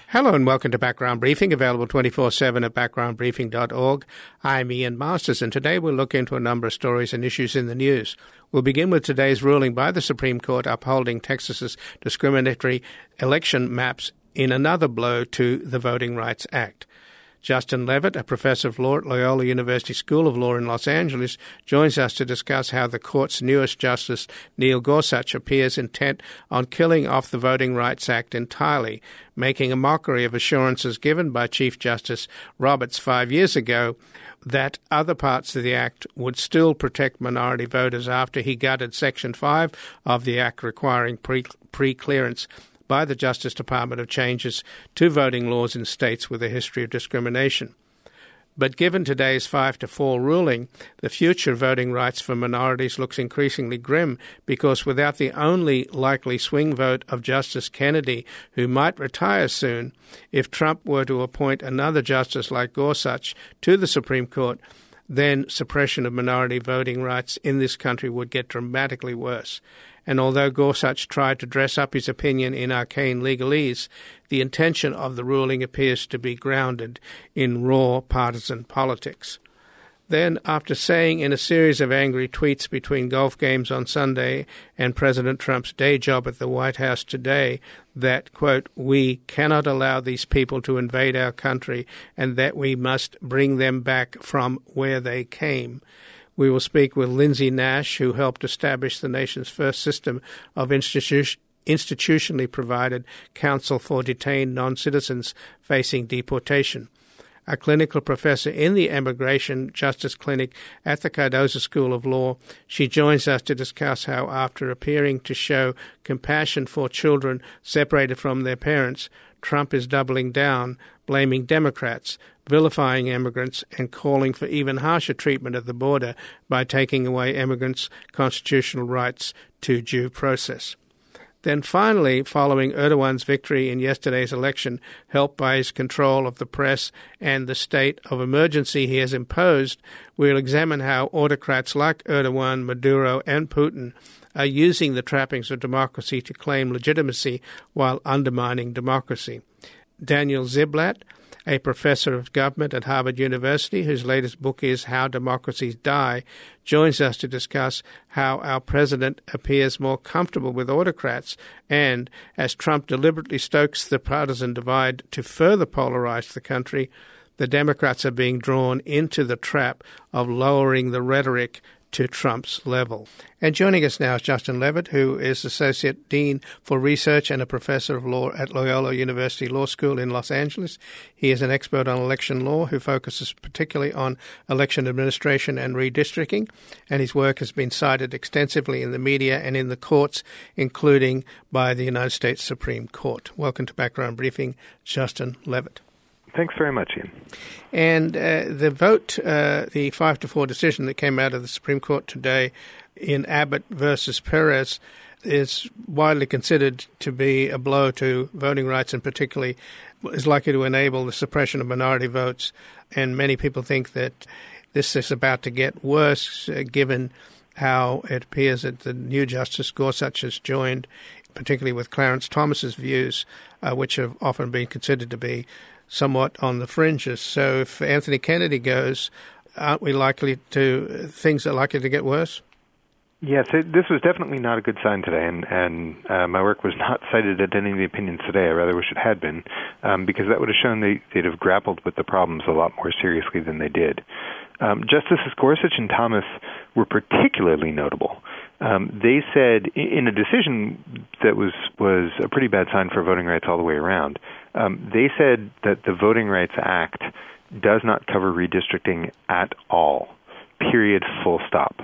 Hello and welcome to Background Briefing, available 24/7 at backgroundbriefing.org. I'm Ian Masters, and today we'll look into a number of stories and issues in the news. We'll begin with today's ruling by the Supreme Court upholding Texas's discriminatory election maps in another blow to the Voting Rights Act. Justin Levitt, a professor of law at Loyola University School of Law in Los Angeles, joins us to discuss how the court's newest justice, Neil Gorsuch, appears intent on killing off the Voting Rights Act entirely, making a mockery of assurances given by Chief Justice Roberts 5 years ago that other parts of the Act would still protect minority voters after he gutted Section 5 of the Act requiring pre-clearance by the Justice Department of changes to voting laws in states with a history of discrimination. But given today's 5-4 ruling, the future of voting rights for minorities looks increasingly grim because without the only likely swing vote of Justice Kennedy, who might retire soon, if Trump were to appoint another justice like Gorsuch to the Supreme Court, then suppression of minority voting rights in this country would get dramatically worse. And although Gorsuch tried to dress up his opinion in arcane legalese, the intention of the ruling appears to be grounded in raw partisan politics. Then, after saying in a series of angry tweets between golf games on Sunday and President Trump's day job at the White House today that, quote, "we cannot allow these people to invade our country and that we must bring them back from where they came," we will speak with Lindsay Nash, who helped establish the nation's first system of institutionally provided counsel for detained non-citizens facing deportation. A clinical professor in the Immigration Justice Clinic at the Cardozo School of Law, she joins us to discuss how, after appearing to show compassion for children separated from their parents, Trump is doubling down, blaming Democrats, vilifying immigrants, and calling for even harsher treatment at the border by taking away immigrants' constitutional rights to due process. Then finally, following Erdogan's victory in yesterday's election, helped by his control of the press and the state of emergency he has imposed, we'll examine how autocrats like Erdogan, Maduro, and Putin are using the trappings of democracy to claim legitimacy while undermining democracy. Daniel Ziblatt, a professor of government at Harvard University, whose latest book is How Democracies Die, joins us to discuss how our president appears more comfortable with autocrats and, as Trump deliberately stokes the partisan divide to further polarize the country, the Democrats are being drawn into the trap of lowering the rhetoric to Trump's level. And joining us now is Justin Levitt, who is Associate Dean for Research and a Professor of Law at Loyola University Law School in Los Angeles. He is an expert on election law who focuses particularly on election administration and redistricting, and his work has been cited extensively in the media and in the courts, including by the United States Supreme Court. Welcome to Background Briefing, Justin Levitt. Thanks very much, Ian. And the vote, the 5-4 decision that came out of the Supreme Court today in Abbott versus Perez is widely considered to be a blow to voting rights, and particularly is likely to enable the suppression of minority votes. And many people think that this is about to get worse, given how it appears that the new Justice Gorsuch has joined, particularly with Clarence Thomas's views, which have often been considered to be somewhat on the fringes. So if Anthony Kennedy goes, aren't we likely to, things are likely to get worse? Yes, this was definitely not a good sign today, and my work was not cited at any of the opinions today. I rather wish it had been, because that would have shown they'd have grappled with the problems a lot more seriously than they did. Justices Gorsuch and Thomas were particularly notable. They said, in a decision that was a pretty bad sign for voting rights all the way around, they said that the Voting Rights Act does not cover redistricting at all, period, full stop.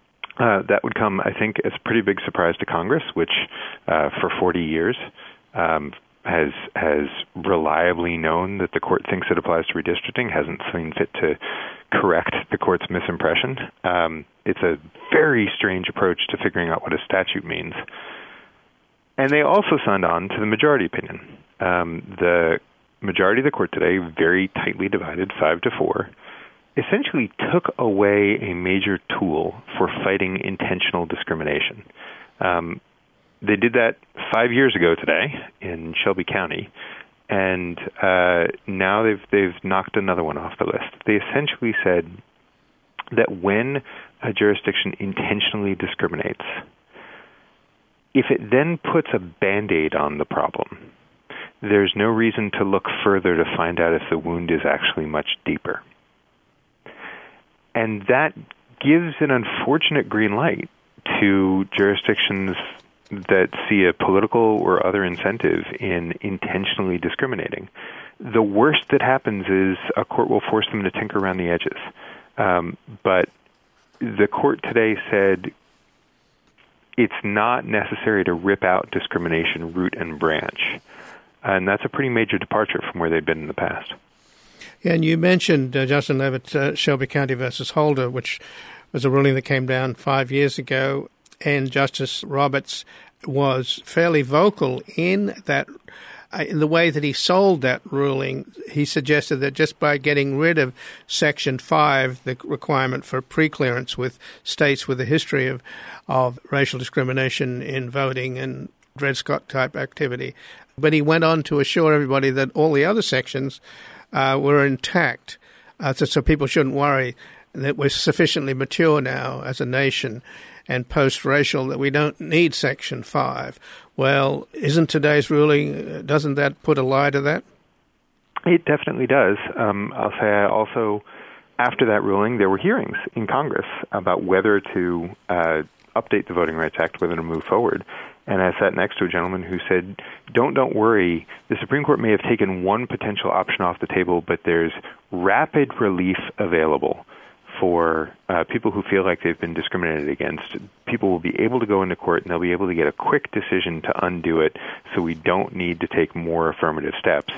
That would come, I think, as a pretty big surprise to Congress, which for 40 years has reliably known that the court thinks it applies to redistricting, hasn't seen fit to correct the court's misimpression. It's a very strange approach to figuring out what a statute means. And they also signed on to the majority opinion. The majority of the court today, very tightly divided, 5-4, essentially took away a major tool for fighting intentional discrimination. They did that 5 years ago today in Shelby County, And now they've knocked another one off the list. They essentially said that when a jurisdiction intentionally discriminates, if it then puts a Band-Aid on the problem, there's no reason to look further to find out if the wound is actually much deeper. And that gives an unfortunate green light to jurisdictions that see a political or other incentive in intentionally discriminating. The worst that happens is a court will force them to tinker around the edges. But the court today said it's not necessary to rip out discrimination root and branch. And that's a pretty major departure from where they've been in the past. Yeah, and you mentioned Justin Levitt, Shelby County versus Holder, which was a ruling that came down 5 years ago, and Justice Roberts was fairly vocal in that. In the way that he sold that ruling, he suggested that just by getting rid of Section 5, the requirement for preclearance with states with a history of racial discrimination in voting and Dred Scott-type activity, but he went on to assure everybody that all the other sections were intact, so people shouldn't worry, that we're sufficiently mature now as a nation and post-racial that we don't need Section 5. Well, isn't today's ruling, doesn't that put a lie to that? It definitely does. I'll say also, after that ruling, there were hearings in Congress about whether to update the Voting Rights Act, whether to move forward. And I sat next to a gentleman who said, don't worry, the Supreme Court may have taken one potential option off the table, but there's rapid relief available for people who feel like they've been discriminated against. People will be able to go into court and they'll be able to get a quick decision to undo it, so we don't need to take more affirmative steps.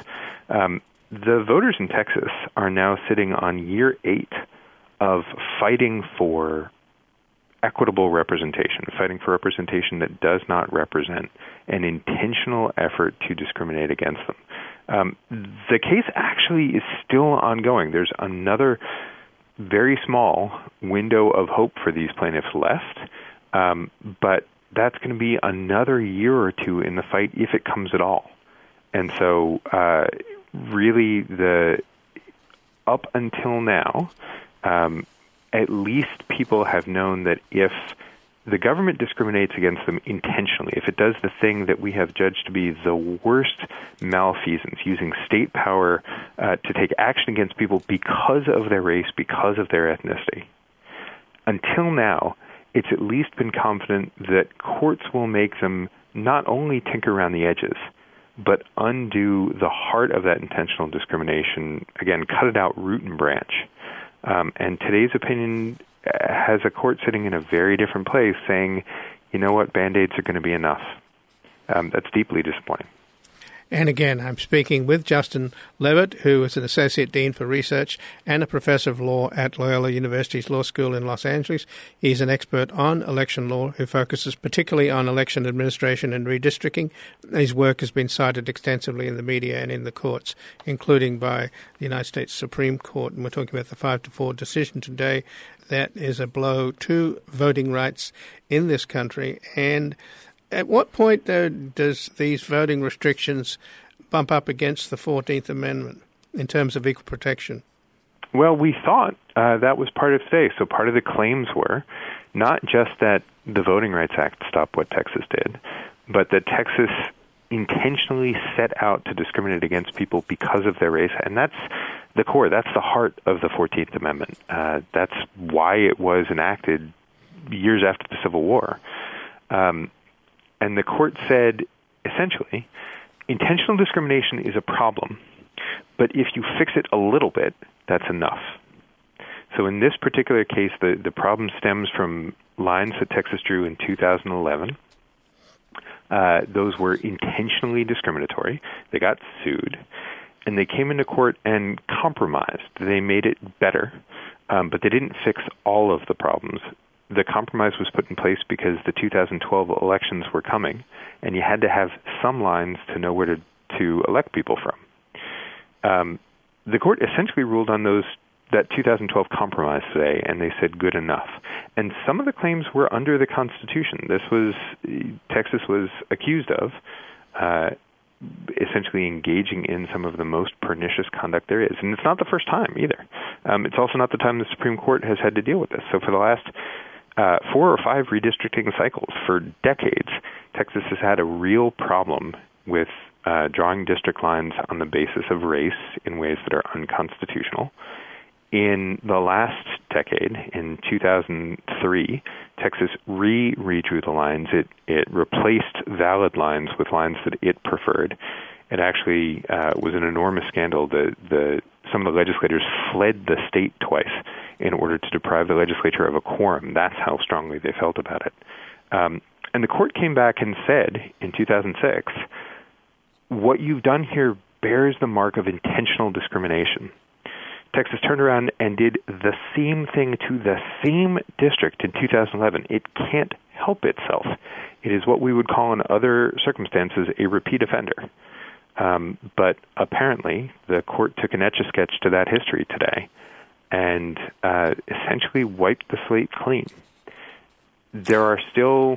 The voters in Texas are now sitting on year 8 of fighting for equitable representation, fighting for representation that does not represent an intentional effort to discriminate against them. The case actually is still ongoing. There's another very small window of hope for these plaintiffs left, but that's going to be another year or two in the fight if it comes at all. And so really up until now, at least people have known that if the government discriminates against them intentionally, if it does the thing that we have judged to be the worst malfeasance, using state power to take action against people because of their race, because of their ethnicity, until now, it's at least been confident that courts will make them not only tinker around the edges, but undo the heart of that intentional discrimination, again, cut it out root and branch. And today's opinion has a court sitting in a very different place saying, you know what, Band-Aids are going to be enough. That's deeply disappointing. And again, I'm speaking with Justin Levitt, who is an Associate Dean for Research and a Professor of Law at Loyola University's Law School in Los Angeles. He's an expert on election law who focuses particularly on election administration and redistricting. His work has been cited extensively in the media and in the courts, including by the United States Supreme Court. And we're talking about the 5-4 decision today. That is a blow to voting rights in this country. And at what point, though, does these voting restrictions bump up against the 14th Amendment in terms of equal protection? Well, we thought that was part of today. So part of the claims were not just that the Voting Rights Act stopped what Texas did, but that Texas intentionally set out to discriminate against people because of their race. And that's the core. That's the heart of the 14th Amendment. That's why it was enacted years after the Civil War. And the court said, essentially, intentional discrimination is a problem, but if you fix it a little bit, that's enough. So in this particular case, the problem stems from lines that Texas drew in 2011. Those were intentionally discriminatory. They got sued, and they came into court and compromised. They made it better, but they didn't fix all of the problems. The compromise was put in place because the 2012 elections were coming, and you had to have some lines to know where to elect people from. The court essentially ruled on that 2012 compromise today, and they said good enough. And some of the claims were under the Constitution. Texas was accused of essentially engaging in some of the most pernicious conduct there is. And it's not the first time either. It's also not the time the Supreme Court has had to deal with this. So for the last 4 or 5 redistricting cycles, for decades, Texas has had a real problem with drawing district lines on the basis of race in ways that are unconstitutional. In the last decade, in 2003, Texas redrew the lines. It replaced valid lines with lines that it preferred. It actually was an enormous scandal. Some of the legislators fled the state twice in order to deprive the legislature of a quorum. That's how strongly they felt about it. And the court came back and said in 2006, what you've done here bears the mark of intentional discrimination. Texas turned around and did the same thing to the same district in 2011. It can't help itself. It is what we would call in other circumstances a repeat offender. But apparently, the court took an Etch-a-Sketch to that history today and essentially wiped the slate clean. There are still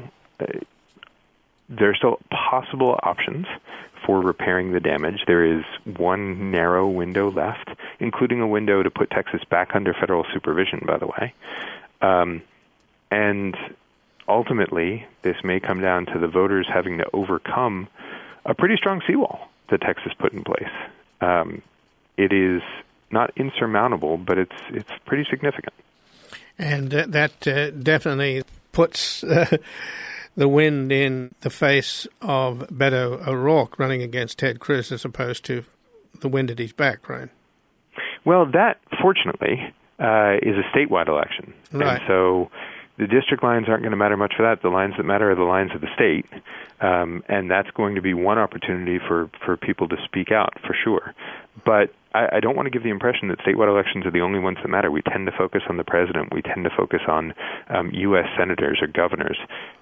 possible options for repairing the damage. There is one narrow window left, including a window to put Texas back under federal supervision, by the way. And ultimately, this may come down to the voters having to overcome a pretty strong seawall that Texas put in place. It is not insurmountable, but it's pretty significant. And that definitely puts the wind in the face of Beto O'Rourke running against Ted Cruz as opposed to the wind at his back, right? Well, that, fortunately, is a statewide election. Right. And so the district lines aren't going to matter much for that. The lines that matter are the lines of the state. And that's going to be one opportunity for people to speak out, for sure. But I don't want to give the impression that statewide elections are the only ones that matter. We tend to focus on the president. We tend to focus on U.S. senators or governors.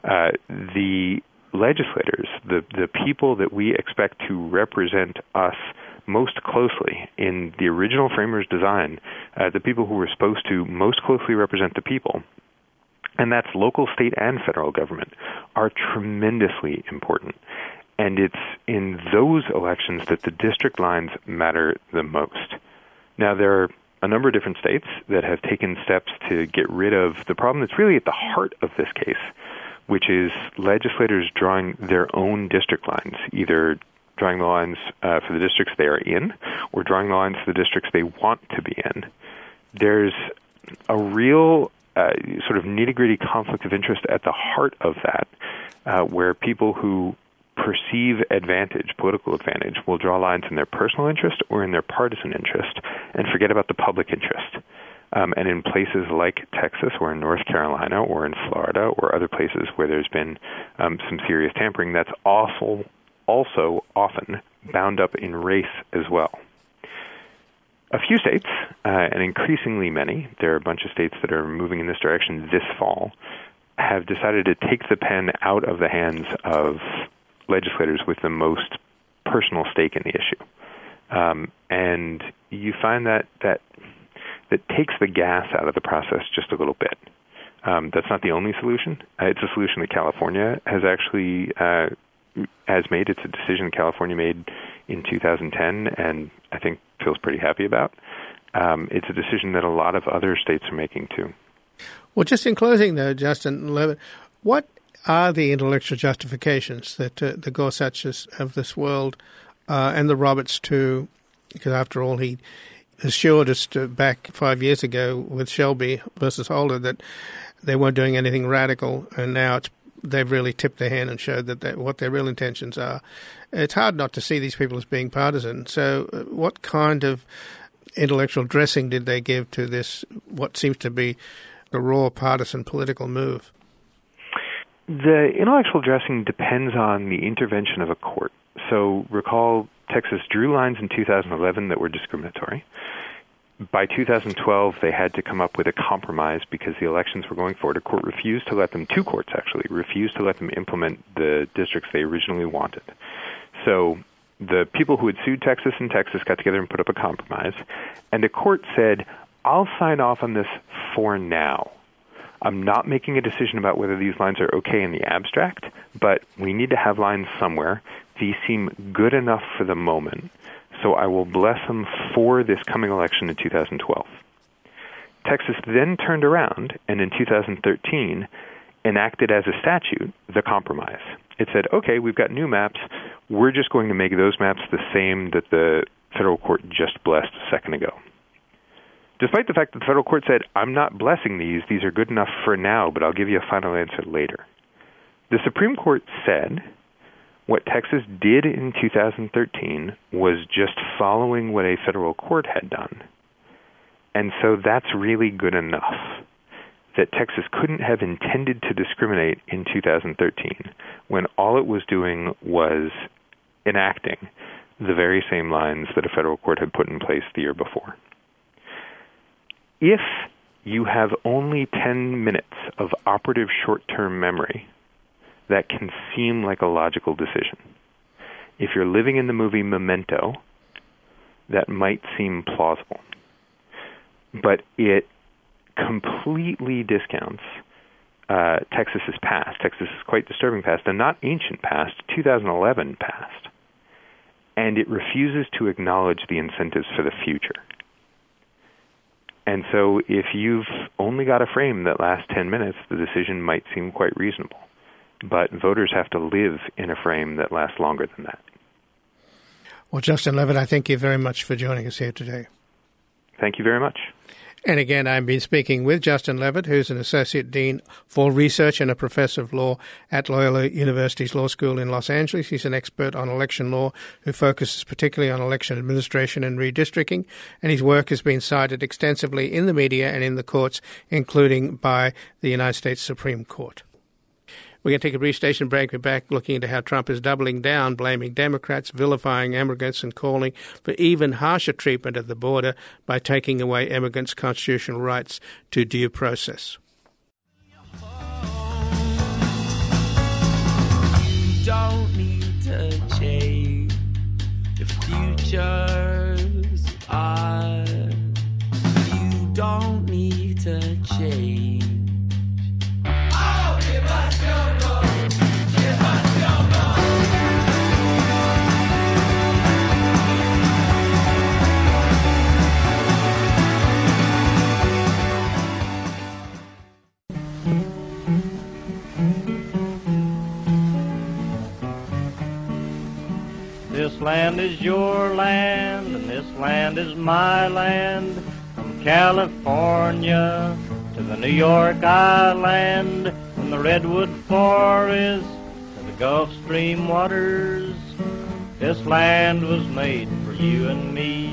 The legislators, the people that we expect to represent us most closely in the original framers' design, the people who were supposed to most closely represent the people, and that's local, state, and federal government, are tremendously important. And it's in those elections that the district lines matter the most. Now, there are a number of different states that have taken steps to get rid of the problem that's really at the heart of this case, which is legislators drawing their own district lines, either drawing the lines for the districts they are in or drawing the lines for the districts they want to be in. There's a real sort of nitty-gritty conflict of interest at the heart of that, where people who perceive advantage, political advantage, will draw lines in their personal interest or in their partisan interest and forget about the public interest. And in places like Texas or in North Carolina or in Florida or other places where there's been some serious tampering, that's also often bound up in race as well. A few states, and increasingly many, there are a bunch of states that are moving in this direction this fall, have decided to take the pen out of the hands of legislators with the most personal stake in the issue. And you find that takes the gas out of the process just a little bit. That's not the only solution. It's a solution that California has actually has made. It's a decision California made in 2010, and I think feels pretty happy about. It's a decision that a lot of other states are making too. Well, just in closing, though, Justin Levitt, what are the intellectual justifications that the Gorsuches of this world and the Roberts too, because after all, he assured us back 5 years ago with Shelby versus Holder that they weren't doing anything radical, and now they've really tipped their hand and showed that what their real intentions are. It's hard not to see these people as being partisan. So what kind of intellectual dressing did they give to this, what seems to be a raw partisan political move? The intellectual dressing depends on the intervention of a court. So recall Texas drew lines in 2011 that were discriminatory. By 2012, they had to come up with a compromise because the elections were going forward. A court refused to let them, two courts actually, refused to let them implement the districts they originally wanted. So the people who had sued Texas and Texas got together and put up a compromise, and the court said, I'll sign off on this for now. I'm not making a decision about whether these lines are okay in the abstract, but we need to have lines somewhere. These seem good enough for the moment, so I will bless them for this coming election in 2012. Texas then turned around and in 2013 enacted as a statute the compromise. It said, okay, we've got new maps. We're just going to make those maps the same that the federal court just blessed a second ago. Despite the fact that the federal court said, I'm not blessing these are good enough for now, but I'll give you a final answer later. The Supreme Court said what Texas did in 2013 was just following what a federal court had done. And so that's really good enough. That Texas couldn't have intended to discriminate in 2013 when all it was doing was enacting the very same lines that a federal court had put in place the year before. If you have only 10 minutes of operative short-term memory, that can seem like a logical decision. If you're living in the movie Memento, that might seem plausible. But it completely discounts Texas's past, Texas's quite disturbing past, and not ancient past, 2011 past. And it refuses to acknowledge the incentives for the future. And so if you've only got a frame that lasts 10 minutes, the decision might seem quite reasonable. But voters have to live in a frame that lasts longer than that. Well, Justin Levitt, I thank you very much for joining us here today. Thank you very much. And again, I've been speaking with Justin Levitt, who's an Associate Dean for Research and a Professor of Law at Loyola University's Law School in Los Angeles. He's an expert on election law who focuses particularly on election administration and redistricting, and his work has been cited extensively in the media and in the courts, including by the United States Supreme Court. We're going to take a brief station break. We're back looking into how Trump is doubling down, blaming Democrats, vilifying immigrants, and calling for even harsher treatment at the border by taking away immigrants' constitutional rights to due process. You don't need to change. The future's ours. You don't need to change. This land is your land, and this land is my land. From California to the New York Island, from the Redwood Forest to the Gulf Stream waters, this land was made for you and me.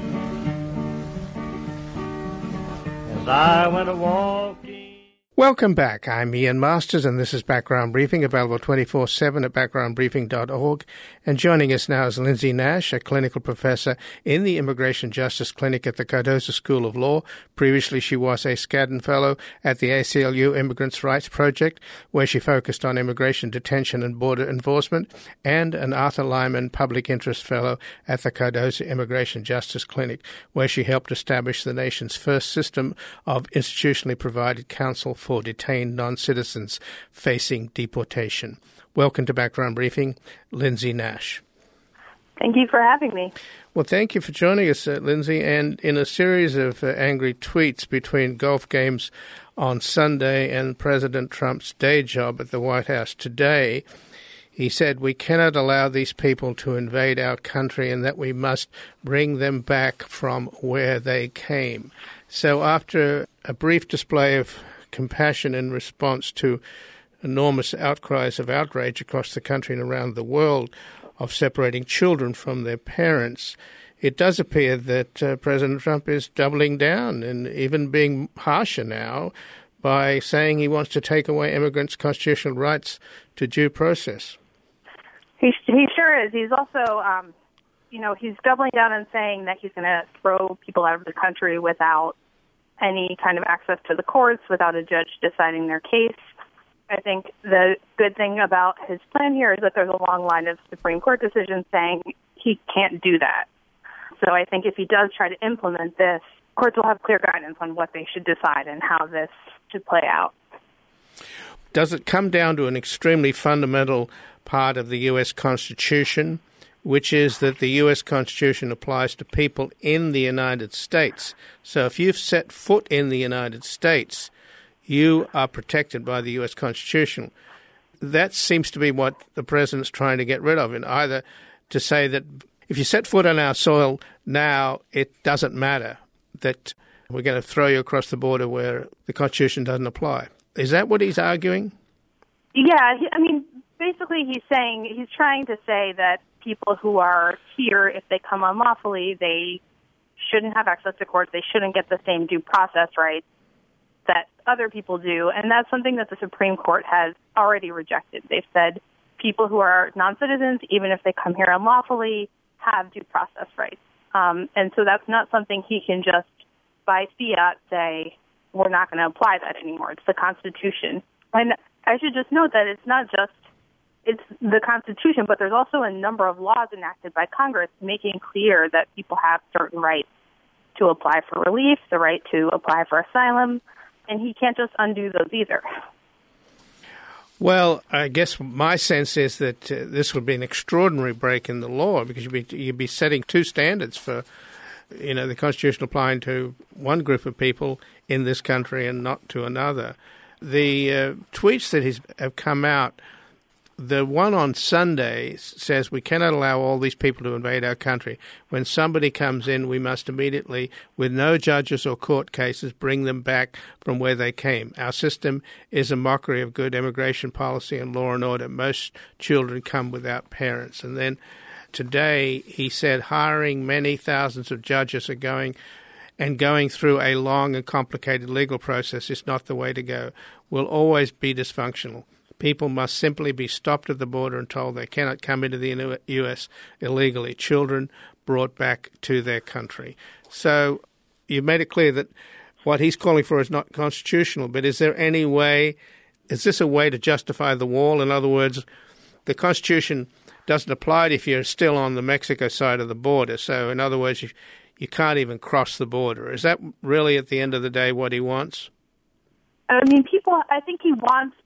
As I went a-walking... Welcome back. I'm Ian Masters, and this is Background Briefing, available 24/7 at backgroundbriefing.org. And joining us now is Lindsay Nash, a clinical professor in the Immigration Justice Clinic at the Cardozo School of Law. Previously, she was a Skadden Fellow at the ACLU Immigrants' Rights Project, where she focused on immigration detention and border enforcement, and an Arthur Lyman Public Interest Fellow at the Cardozo Immigration Justice Clinic, where she helped establish the nation's first system of institutionally provided counsel for detained non-citizens facing deportation. Welcome to Background Briefing, Lindsay Nash. Thank you for having me. Well, thank you for joining us, Lindsay. And in a series of angry tweets between golf games on Sunday and President Trump's day job at the White House today, he said, "We cannot allow these people to invade our country and that we must bring them back from where they came." So after a brief display of compassion in response to enormous outcries of outrage across the country and around the world of separating children from their parents, it does appear that President Trump is doubling down and even being harsher now by saying he wants to take away immigrants' constitutional rights to due process. He sure is. He's also, he's doubling down and saying that he's going to throw people out of the country without any kind of access to the courts, without a judge deciding their case. I think the good thing about his plan here is that there's a long line of Supreme Court decisions saying he can't do that. So I think if he does try to implement this, courts will have clear guidance on what they should decide and how this should play out. does it come down to an extremely fundamental part of the U.S. Constitution, which is that the U.S. Constitution applies to people in the United States. So if you've set foot in the United States, you are protected by the U.S. Constitution. That seems to be what the president's trying to get rid of, and either to say that if you set foot on our soil now, it doesn't matter, that we're going to throw you across the border where the Constitution doesn't apply. Is that what he's arguing? Yeah, basically he's trying to say that people who are here, if they come unlawfully, they shouldn't have access to courts, they shouldn't get the same due process rights that other people do, and that's something that the Supreme Court has already rejected. They've said people who are non-citizens, even if they come here unlawfully, have due process rights. And so that's not something he can just, by fiat, say, we're not going to apply that anymore. It's the Constitution. And I should just note that it's not just it's the Constitution, but there's also a number of laws enacted by Congress making clear that people have certain rights to apply for relief, the right to apply for asylum, and he can't just undo those either. Well, I guess my sense is that this would be an extraordinary break in the law, because you'd be setting two standards for, the Constitution applying to one group of people in this country and not to another. The tweets that have come out, the one on Sunday says we cannot allow all these people to invade our country. When somebody comes in, we must immediately, with no judges or court cases, bring them back from where they came. Our system is a mockery of good immigration policy and law and order. Most children come without parents. And then today he said hiring many thousands of judges are going through a long and complicated legal process is not the way to go. Will always be dysfunctional. People must simply be stopped at the border and told they cannot come into the U.S. illegally. Children brought back to their country. So you've made it clear that what he's calling for is not constitutional, but is there any way, is this a way to justify the wall? In other words, the Constitution doesn't apply if you're still on the Mexico side of the border. So in other words, you can't even cross the border. Is that really at the end of the day what he wants? I think he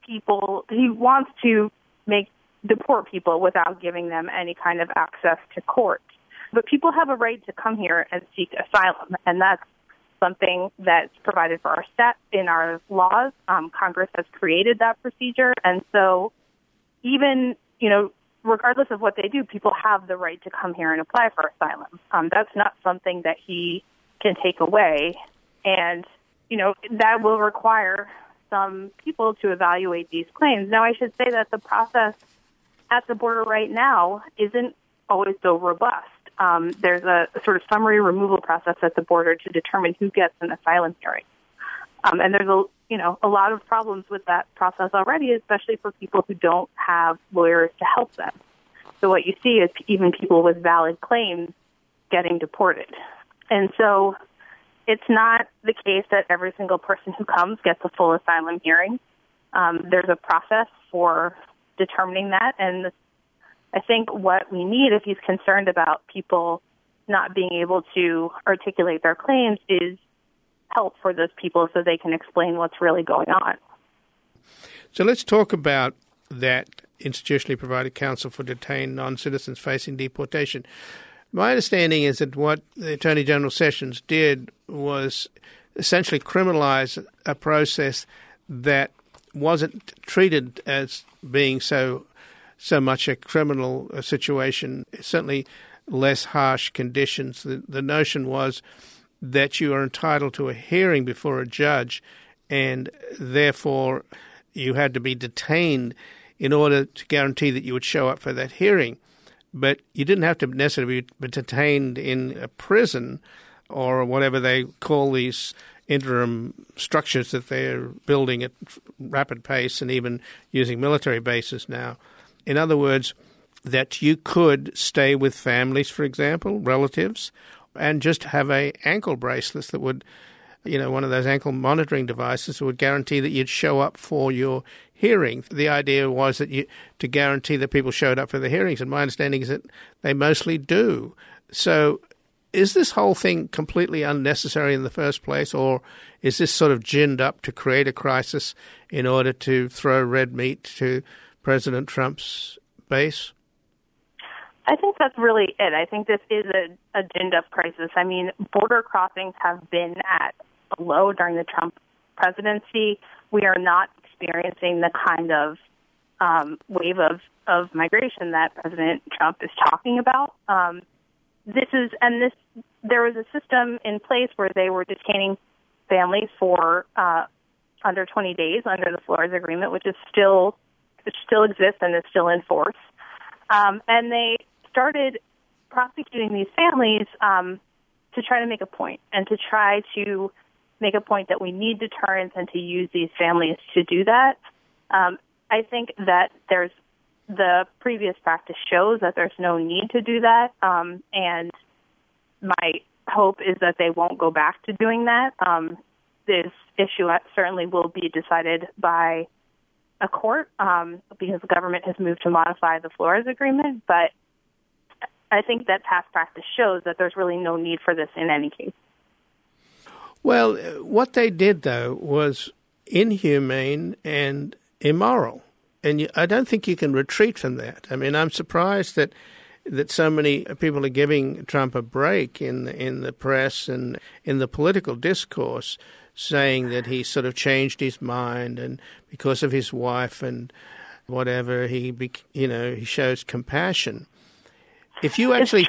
wants to deport people without giving them any kind of access to court. But people have a right to come here and seek asylum, and that's something that's provided for in our laws. Congress has created that procedure, and so even, regardless of what they do, people have the right to come here and apply for asylum. That's not something that he can take away, and that will require some people to evaluate these claims. Now, I should say that the process at the border right now isn't always so robust. There's a sort of summary removal process at the border to determine who gets an asylum hearing. And there's a lot of problems with that process already, especially for people who don't have lawyers to help them. So what you see is even people with valid claims getting deported. And so it's not the case that every single person who comes gets a full asylum hearing. There's a process for determining that, and I think what we need, if he's concerned about people not being able to articulate their claims, is help for those people so they can explain what's really going on. So let's talk about that institutionally provided counsel for detained non-citizens facing deportation. My understanding is that what the Attorney General Sessions did was essentially criminalize a process that wasn't treated as being so much a criminal situation, certainly less harsh conditions. The notion was that you are entitled to a hearing before a judge, and therefore you had to be detained in order to guarantee that you would show up for that hearing. But you didn't have to necessarily be detained in a prison or whatever they call these interim structures that they're building at rapid pace and even using military bases now. In other words, that you could stay with families, for example, relatives, and just have a ankle bracelets that would, one of those ankle monitoring devices that would guarantee that you'd show up for your hearing. The idea was that to guarantee that people showed up for the hearings, and my understanding is that they mostly do. So Is this whole thing completely unnecessary in the first place, or is this sort of ginned up to create a crisis in order to throw red meat to President Trump's base? I think that's really it. I think this is a ginned-up crisis. I mean, border crossings have been at a low during the Trump presidency. We are not experiencing the kind of wave of migration that President Trump is talking about. There was a system in place where they were detaining families for under 20 days under the Flores Agreement, which still exists and is still in force. And they started prosecuting these families to try to make a point, and to try to make a point that we need deterrence and to use these families to do that. I think that the previous practice shows that there's no need to do that, and my hope is that they won't go back to doing that. This issue certainly will be decided by a court because the government has moved to modify the Flores Agreement, but I think that past practice shows that there's really no need for this in any case. Well, what they did, though, was inhumane and immoral. And I don't think you can retreat from that. I mean, I'm surprised that so many people are giving Trump a break in the press and in the political discourse, saying that he sort of changed his mind, and because of his wife and whatever, he shows compassion. If you actually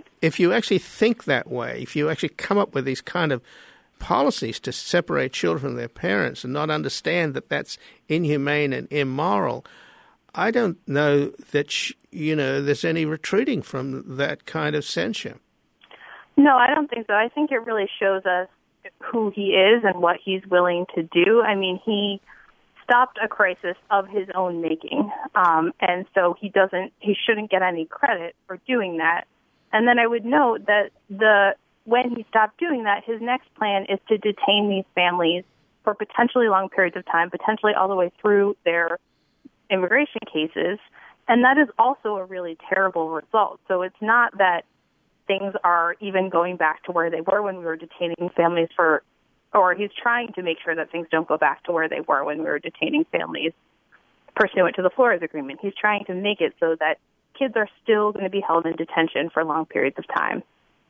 think that way, if you actually come up with these kind of policies to separate children from their parents and not understand that that's inhumane and immoral, I don't know that there's any retreating from that kind of censure. No, I don't think so. I think it really shows us who he is and what he's willing to do. I mean, he stopped a crisis of his own making, and so he shouldn't get any credit for doing that. And then I would note that when he stopped doing that, his next plan is to detain these families for potentially long periods of time, potentially all the way through their immigration cases, and that is also a really terrible result. So it's not that things are even going back to where they were when we were detaining families or he's trying to make sure that things don't go back to where they were when we were detaining families pursuant to the Flores Agreement. He's trying to make it so that kids are still going to be held in detention for long periods of time.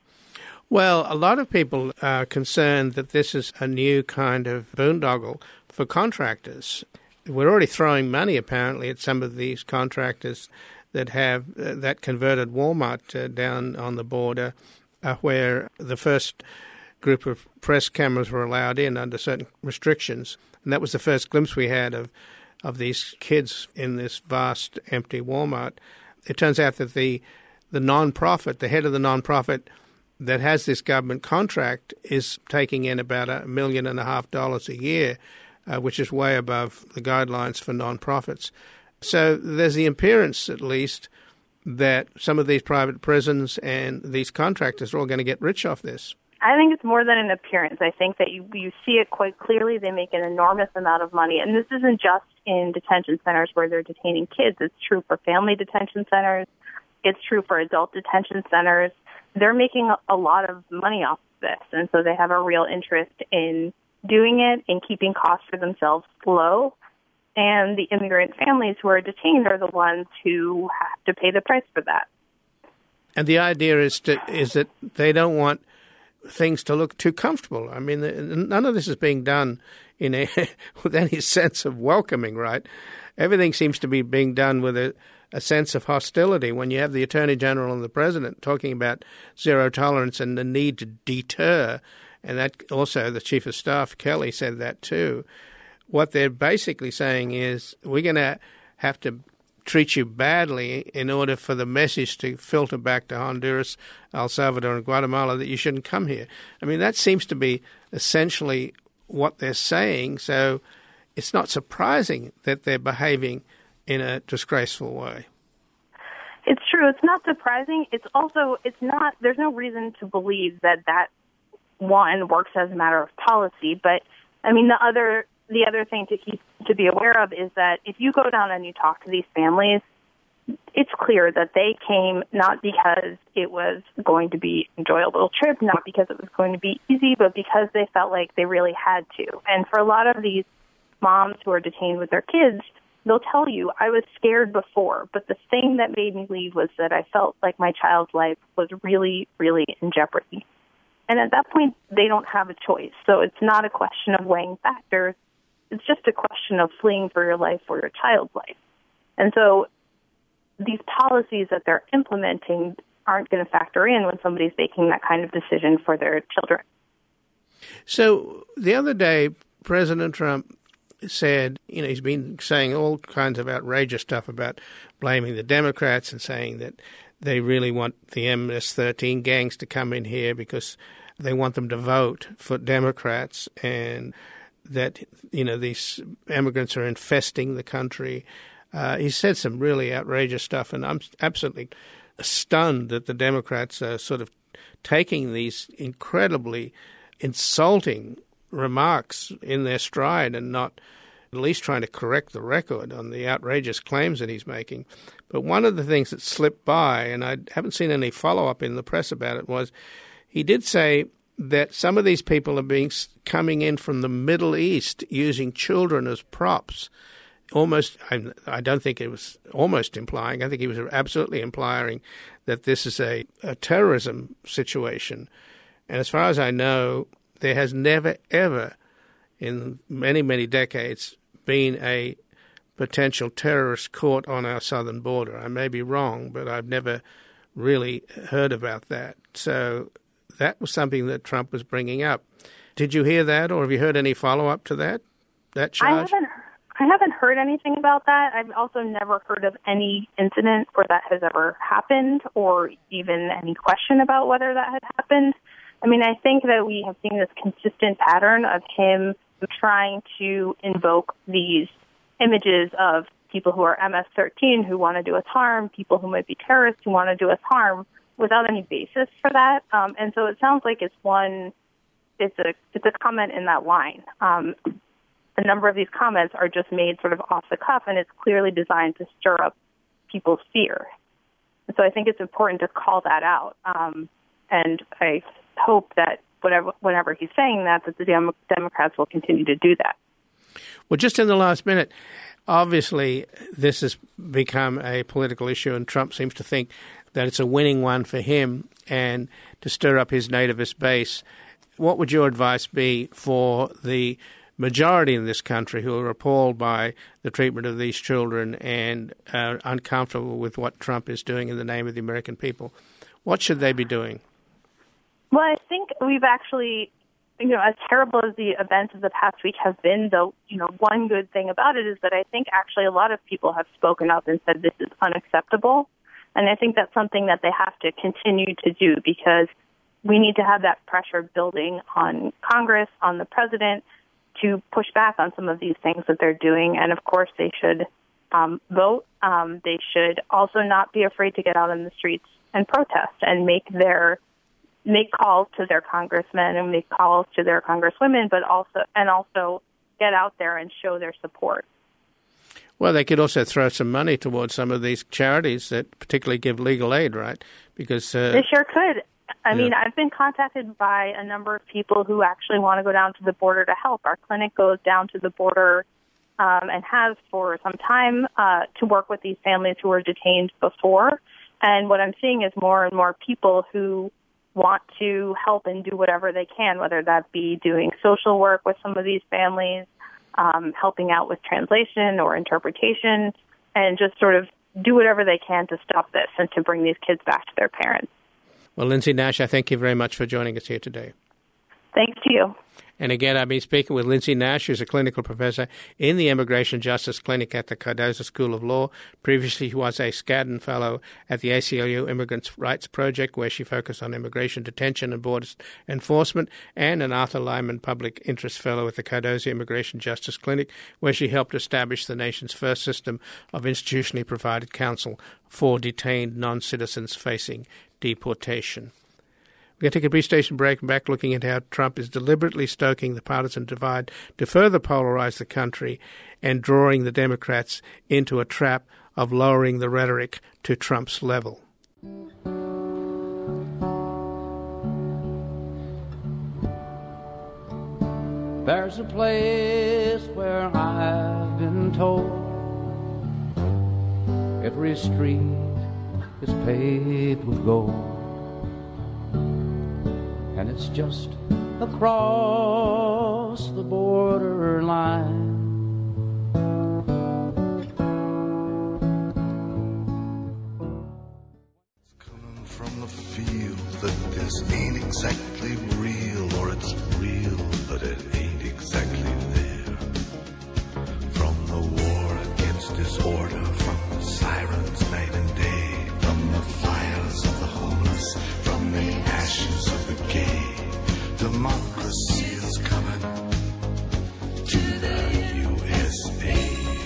Well, a lot of people are concerned that this is a new kind of boondoggle for contractors. We're already throwing money, apparently, at some of these contractors that have that converted Walmart down on the border, where the first group of press cameras were allowed in under certain restrictions. And that was the first glimpse we had of these kids in this vast, empty Walmart. It turns out that the nonprofit, the head of the nonprofit that has this government contract, is taking in about $1.5 million a year, which is way above the guidelines for nonprofits. So there's the appearance, at least, that some of these private prisons and these contractors are all going to get rich off this. I think it's more than an appearance. I think that you see it quite clearly. They make an enormous amount of money. And this isn't just in detention centers where they're detaining kids. It's true for family detention centers. It's true for adult detention centers. They're making a lot of money off of this. And so they have a real interest in doing it, in keeping costs for themselves low. And the immigrant families who are detained are the ones who have to pay the price for that. And the idea is that they don't want things to look too comfortable. I mean, none of this is being done with any sense of welcoming, right? Everything seems to be being done with a sense of hostility. When you have the Attorney General and the President talking about zero tolerance and the need to deter, and that also the Chief of Staff, Kelly, said that too, what they're basically saying is we're going to have to treat you badly in order for the message to filter back to Honduras, El Salvador, and Guatemala that you shouldn't come here. I mean, that seems to be essentially what they're saying, so it's not surprising that they're behaving in a disgraceful way. It's true. It's not surprising. It's not, there's no reason to believe that one works as a matter of policy, but I mean, the other thing to be aware of is that if you go down and you talk to these families, it's clear that they came not because it was going to be an enjoyable trip, not because it was going to be easy, but because they felt like they really had to. And for a lot of these moms who are detained with their kids, they'll tell you, I was scared before, but the thing that made me leave was that I felt like my child's life was really, really in jeopardy. And at that point, they don't have a choice. So it's not a question of weighing factors. It's just a question of fleeing for your life or your child's life. And so these policies that they're implementing aren't going to factor in when somebody's making that kind of decision for their children. So the other day, President Trump said, he's been saying all kinds of outrageous stuff about blaming the Democrats and saying that they really want the MS-13 gangs to come in here because they want them to vote for Democrats, and that, these immigrants are infesting the country. He said some really outrageous stuff, and I'm absolutely stunned that the Democrats are sort of taking these incredibly insulting remarks in their stride and not at least trying to correct the record on the outrageous claims that he's making. But one of the things that slipped by, and I haven't seen any follow-up in the press about it, was he did say that some of these people are coming in from the Middle East using children as props. Almost, I don't think it was almost implying, I think he was absolutely implying that this is a terrorism situation. And as far as I know, there has never, ever, in many, many decades, been a potential terrorist caught on our southern border. I may be wrong, but I've never really heard about that. So that was something that Trump was bringing up. Did you hear that, or have you heard any follow-up to that charge? I haven't heard anything about that. I've also never heard of any incident where that has ever happened, or even any question about whether that had happened. I mean, I think that we have seen this consistent pattern of him trying to invoke these images of people who are MS-13 who want to do us harm, people who might be terrorists who want to do us harm, without any basis for that. And so it sounds like it's a comment in that line. A number of these comments are just made sort of off the cuff, and it's clearly designed to stir up people's fear. And so I think it's important to call that out. And I hope that whenever he's saying that the Democrats will continue to do that. Well, just in the last minute, obviously this has become a political issue, and Trump seems to think that it's a winning one for him and to stir up his nativist base. What would your advice be for the majority in this country who are appalled by the treatment of these children and are uncomfortable with what Trump is doing in the name of the American people? What should they be doing? Well, I think we've actually, as terrible as the events of the past week have been, though, one good thing about it is that I think actually a lot of people have spoken up and said this is unacceptable. And I think that's something that they have to continue to do, because we need to have that pressure building on Congress, on the president, to push back on some of these things that they're doing. And of course, they should vote. They should also not be afraid to get out in the streets and protest and make calls to their congressmen and make calls to their congresswomen, but also get out there and show their support. Well, they could also throw some money towards some of these charities that particularly give legal aid, right? Because they sure could. I mean, I've been contacted by a number of people who actually want to go down to the border to help. Our clinic goes down to the border and has for some time to work with these families who were detained before. And what I'm seeing is more and more people who want to help and do whatever they can, whether that be doing social work with some of these families, helping out with translation or interpretation, and just sort of do whatever they can to stop this and to bring these kids back to their parents. Well, Lindsay Nash, I thank you very much for joining us here today. Thanks to you. And again, I've been speaking with Lindsay Nash, who's a clinical professor in the Immigration Justice Clinic at the Cardozo School of Law. Previously, she was a Skadden Fellow at the ACLU Immigrants' Rights Project, where she focused on immigration detention and border enforcement, and an Arthur Lyman Public Interest Fellow at the Cardozo Immigration Justice Clinic, where she helped establish the nation's first system of institutionally provided counsel for detained non-citizens facing deportation. We're going to take a brief station break and back looking at how Trump is deliberately stoking the partisan divide to further polarize the country and drawing the Democrats into a trap of lowering the rhetoric to Trump's level. There's a place where I've been told every street is paved with gold, and it's just across the borderline. It's coming from the field that this ain't exactly real, or it's real, but it ain't exactly there. From the war against disorder, from the sirens night and day, from the fires of the homeless, from the ashes of the gay, democracy is coming to the USA.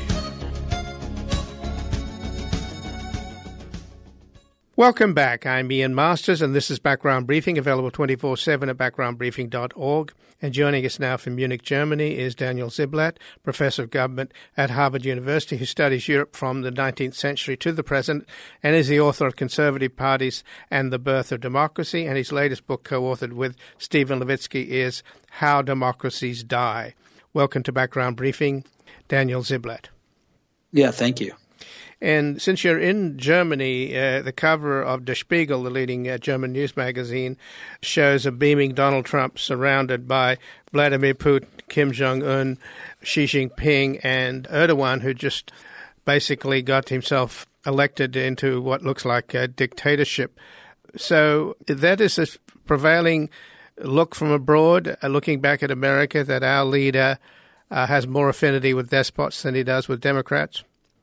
Welcome back. I'm Ian Masters, and this is Background Briefing, available 24/7 at backgroundbriefing.org. And joining us now from Munich, Germany, is Daniel Ziblatt, Professor of Government at Harvard University, who studies Europe from the 19th century to the present, and is the author of Conservative Parties and the Birth of Democracy. And his latest book, co-authored with Stephen Levitsky, is How Democracies Die. Welcome to Background Briefing, Daniel Ziblatt. Yeah, thank you. And since you're in Germany, the cover of Der Spiegel, the leading German news magazine, shows a beaming Donald Trump surrounded by Vladimir Putin, Kim Jong-un, Xi Jinping, and Erdogan, who just basically got himself elected into what looks like a dictatorship. So that is a prevailing look from abroad, looking back at America, that our leader has more affinity with despots than he does with Democrats?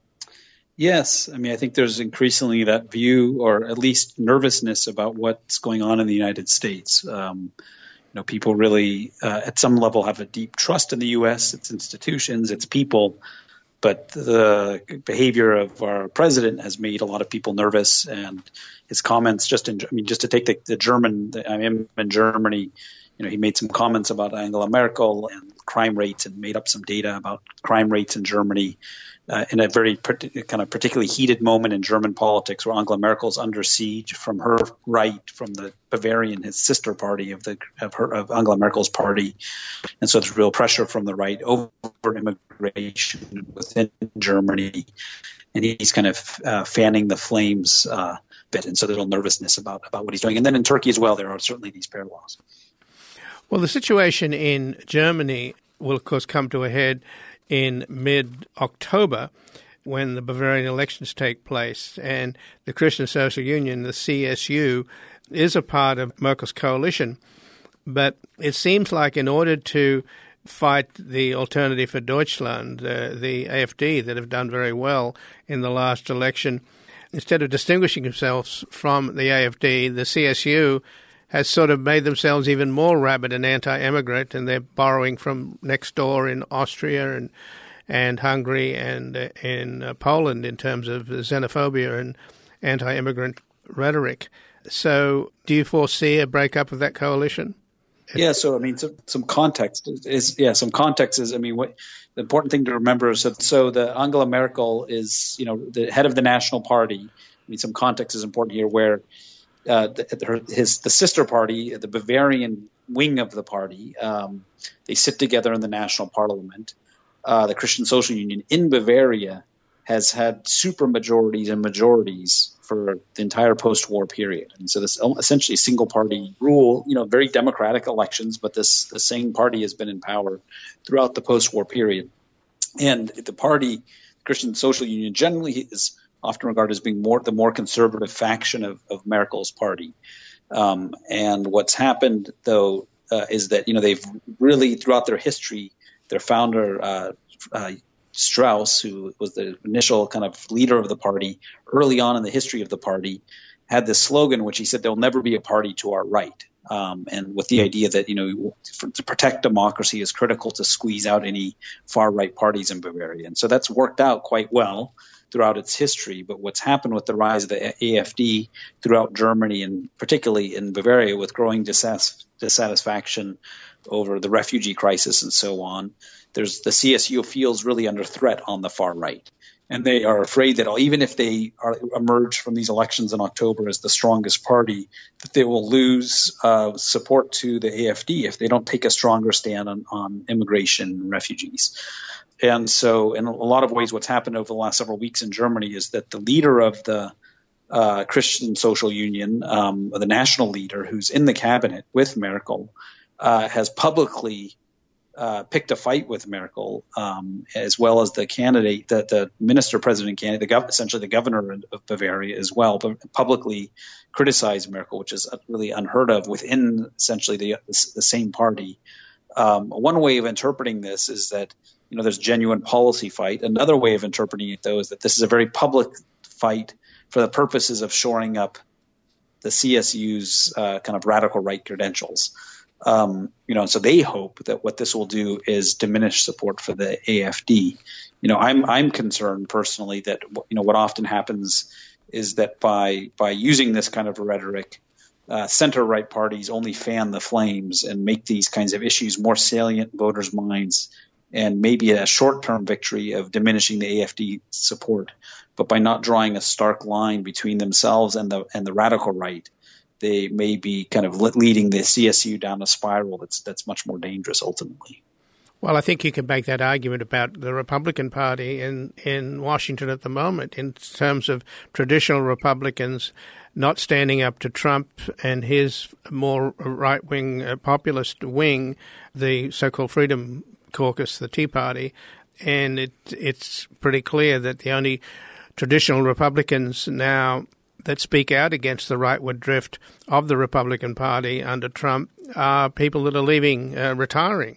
Yes. I mean, I think there's increasingly that view, or at least nervousness about what's going on in the United States. People really, at some level, have a deep trust in the U.S., its institutions, its people. But the behavior of our president has made a lot of people nervous, and his comments just to take the German, I'm in Germany, he made some comments about Angela Merkel and crime rates, and made up some data about crime rates in Germany. In a very particularly heated moment in German politics, where Angela Merkel's under siege from her right, from the Bavarian, his sister party of Angela Merkel's party, and so there's real pressure from the right over immigration within Germany, and he's kind of fanning the flames a bit, and so there's a little nervousness about what he's doing. And then in Turkey as well, there are certainly these parallels. Well, the situation in Germany will, of course, come to a head in mid-October when the Bavarian elections take place. And the Christian Social Union, the CSU, is a part of Merkel's coalition. But it seems like in order to fight the Alternative for Deutschland, the AfD, that have done very well in the last election, instead of distinguishing themselves from the AfD, the CSU has sort of made themselves even more rabid and anti-immigrant, and they're borrowing from next door in Austria and Hungary and in Poland in terms of xenophobia and anti-immigrant rhetoric. So do you foresee a breakup of that coalition? Yeah, so I mean, some context is what the important thing to remember is that the Angela Merkel is, the head of the National Party. I mean, some context is important here, where the sister party, the Bavarian wing of the party, they sit together in the national parliament. The Christian Social Union in Bavaria has had supermajorities and majorities for the entire post-war period. And so this essentially single-party rule, very democratic elections, but the same party has been in power throughout the post-war period. And the party, Christian Social Union, generally is often regarded as being the more conservative faction of Merkel's party. And what's happened, though, is that, they've really, throughout their history, their founder, Strauss, who was the initial kind of leader of the party, early on in the history of the party, had this slogan, which he said, "There'll never be a party to our right." And with the idea that, to protect democracy is critical to squeeze out any far-right parties in Bavaria. And so that's worked out quite well throughout its history. But what's happened with the rise of the AfD throughout Germany, and particularly in Bavaria, with growing dissatisfaction over the refugee crisis and so on, the CSU feels really under threat on the far right. And they are afraid that even if they emerge from these elections in October as the strongest party, that they will lose support to the AfD if they don't take a stronger stand on immigration and refugees. And so in a lot of ways, what's happened over the last several weeks in Germany is that the leader of the Christian Social Union, the national leader who's in the cabinet with Merkel, has publicly picked a fight with Merkel, as well as the candidate, the minister-president candidate, essentially the governor of Bavaria as well, but publicly criticized Merkel, which is really unheard of within essentially the same party. One way of interpreting this is that there's genuine policy fight. Another way of interpreting it, though, is that this is a very public fight for the purposes of shoring up the CSU's kind of radical right credentials. So they hope that what this will do is diminish support for the AfD. I'm concerned personally that what often happens is that by using this kind of rhetoric, center-right parties only fan the flames and make these kinds of issues more salient in voters' minds, and maybe a short-term victory of diminishing the AfD support. But by not drawing a stark line between themselves and the radical right, they may be kind of leading the CSU down a spiral that's much more dangerous ultimately. Well, I think you can make that argument about the Republican Party in Washington at the moment in terms of traditional Republicans not standing up to Trump and his more right-wing populist wing, the so-called Freedom Caucus, the Tea Party. And it's pretty clear that the only traditional Republicans now that speak out against the rightward drift of the Republican Party under Trump are people that are leaving, retiring.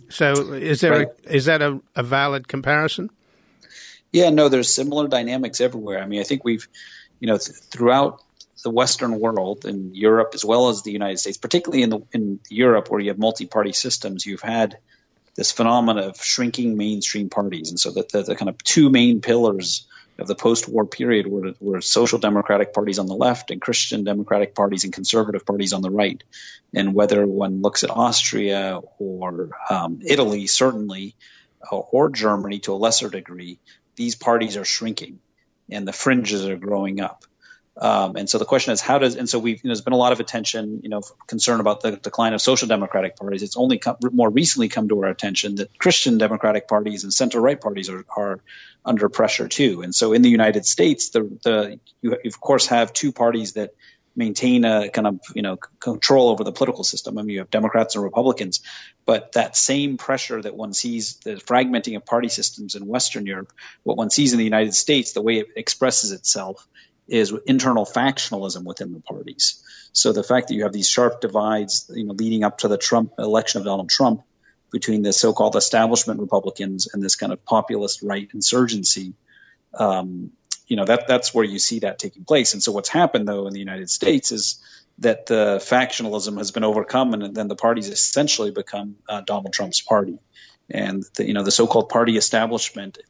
So is that a valid comparison? Yeah, no, there's similar dynamics everywhere. I mean, I think we've, throughout the Western world, in Europe as well as the United States, particularly in Europe where you have multi-party systems, you've had this phenomenon of shrinking mainstream parties. And so that the kind of two main pillars of the post-war period were social democratic parties on the left and Christian democratic parties and conservative parties on the right. And whether one looks at Austria or Italy, certainly, or Germany to a lesser degree, these parties are shrinking and the fringes are growing up. And so the question is, there's been a lot of attention, concern about the decline of social democratic parties. It's only more recently come to our attention that Christian democratic parties and center-right parties are under pressure too. And so in the United States, you of course have two parties that maintain a kind of, control over the political system. I mean, you have Democrats and Republicans, but that same pressure that one sees, the fragmenting of party systems in Western Europe, what one sees in the United States, the way it expresses itself is internal factionalism within the parties. So the fact that you have these sharp divides, leading up to the election of Donald Trump between the so-called establishment Republicans and this kind of populist right insurgency, that's where you see that taking place. And so what's happened, though, in the United States is that the factionalism has been overcome, and then the parties essentially become Donald Trump's party. And the so-called party establishment,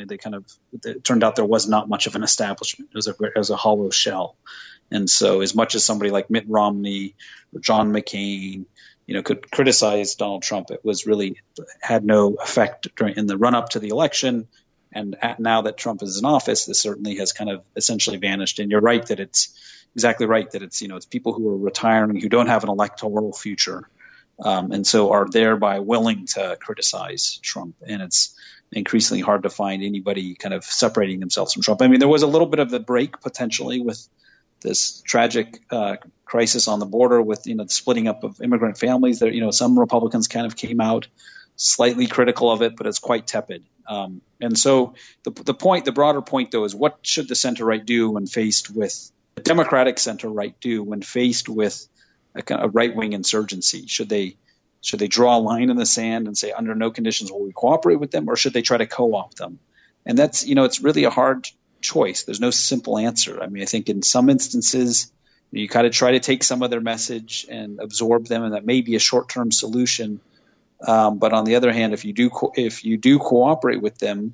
it turned out there was not much of an establishment. It was a hollow shell. And so as much as somebody like Mitt Romney or John McCain, could criticize Donald Trump, it was really had no effect in the run-up to the election. And now that Trump is in office, this certainly has kind of essentially vanished. And you're right that it's exactly right that it's people who are retiring, who don't have an electoral future, and so are thereby willing to criticize Trump. And it's increasingly hard to find anybody kind of separating themselves from Trump. I mean, there was a little bit of the break potentially with this tragic crisis on the border with, the splitting up of immigrant families. There, some Republicans kind of came out slightly critical of it, but it's quite tepid. And so the broader point, though, is what should the center-right do when faced with the Democratic center-right do when faced with a right-wing insurgency? Should they draw a line in the sand and say under no conditions will we cooperate with them, or should they try to co-opt them? And that's, it's really a hard choice. There's no simple answer. I mean, I think in some instances you kind of try to take some of their message and absorb them, and that may be a short-term solution. But on the other hand, if you do cooperate with them,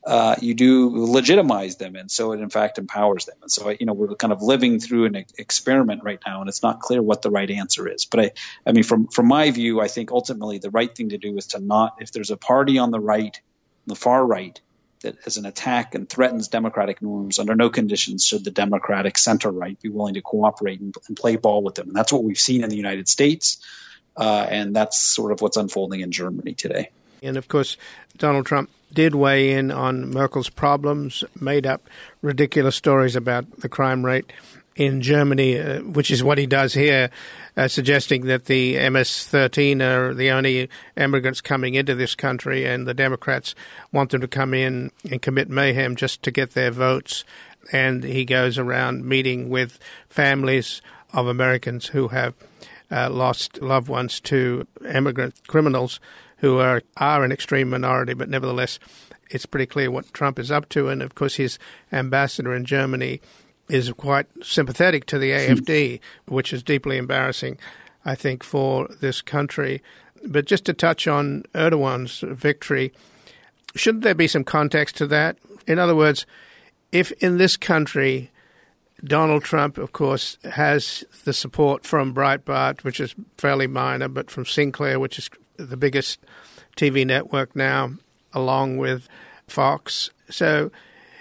you do legitimize them, and so it in fact empowers them. And so, we're kind of living through an experiment right now, and it's not clear what the right answer is. But I mean, from my view, I think ultimately the right thing to do is to not, if there's a party on the right, the far right, that is an attack and threatens democratic norms, under no conditions should the democratic center right be willing to cooperate and play ball with them. And that's what we've seen in the United States, and that's sort of what's unfolding in Germany today. And of course, Donald Trump did weigh in on Merkel's problems, made up ridiculous stories about the crime rate in Germany, which is what he does here, suggesting that the MS-13 are the only immigrants coming into this country, and the Democrats want them to come in and commit mayhem just to get their votes. And he goes around meeting with families of Americans who have lost loved ones to immigrant criminals, who are an extreme minority, but nevertheless, it's pretty clear what Trump is up to. And, of course, his ambassador in Germany is quite sympathetic to the AfD, which is deeply embarrassing, I think, for this country. But just to touch on Erdogan's victory, shouldn't there be some context to that? In other words, if in this country Donald Trump, of course, has the support from Breitbart, which is fairly minor, but from Sinclair, which is the biggest TV network now, along with Fox. So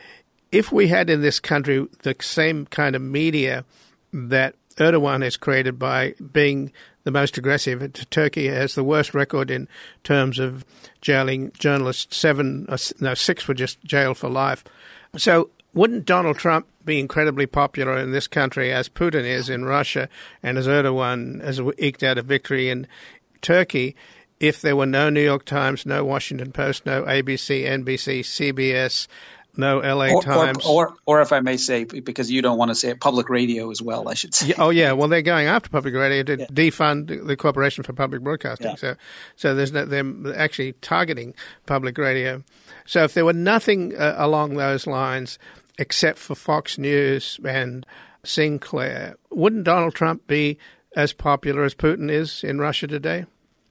if we had in this country the same kind of media that Erdogan has created by being the most aggressive, Turkey has the worst record in terms of jailing journalists. 6 were just jailed for life. So wouldn't Donald Trump be incredibly popular in this country as Putin is in Russia and as Erdogan has eked out a victory in Turkey if there were no New York Times, no Washington Post, no ABC, NBC, CBS, no LA Times? Or if I may say, because you don't want to say it, public radio as well, I should say. Yeah, well, they're going after public radio to defund the Corporation for Public Broadcasting. Yeah. So they're actually targeting public radio. So if there were nothing along those lines except for Fox News and Sinclair, wouldn't Donald Trump be as popular as Putin is in Russia today?